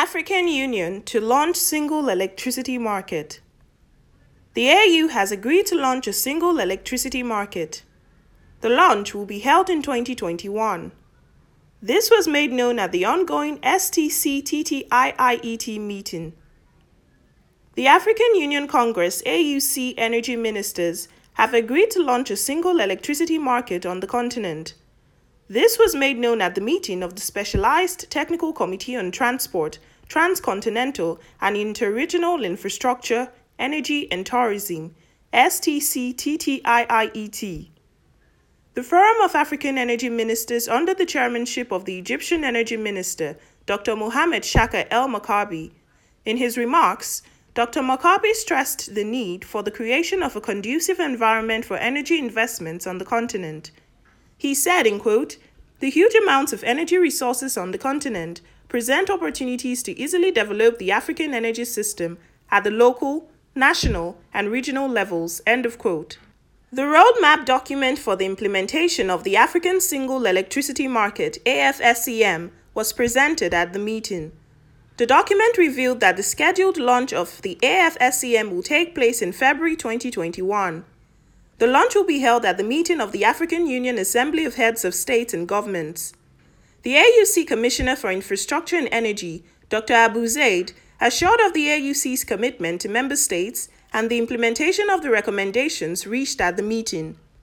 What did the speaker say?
African Union to launch single electricity market. The AU has agreed to launch a single electricity market. The launch will be held in 2021. This was made known at the ongoing STC-TTIIET meeting. The African Union Congress AUC energy ministers have agreed to launch a single electricity market on the continent. This was made known at the meeting of the Specialized Technical Committee on Transport, Transcontinental and Interregional Infrastructure, Energy and Tourism, STC-TTIIET. The Forum of African Energy Ministers under the chairmanship of the Egyptian Energy Minister, Dr. Mohamed Shaka El Makabi. In his remarks, Dr. Makabi stressed the need for the creation of a conducive environment for energy investments on the continent. He said, in quote, "The huge amounts of energy resources on the continent present opportunities to easily develop the African energy system at the local, national, and regional levels," end of quote. The roadmap document for the implementation of the African Single Electricity Market, AFSEM, was presented at the meeting. The document revealed that the scheduled launch of the AFSEM will take place in February 2021. The launch will be held at the meeting of the African Union Assembly of Heads of States and Governments. The AUC Commissioner for Infrastructure and Energy, Dr. Abu Zaid, assured of the AUC's commitment to member states and the implementation of the recommendations reached at the meeting.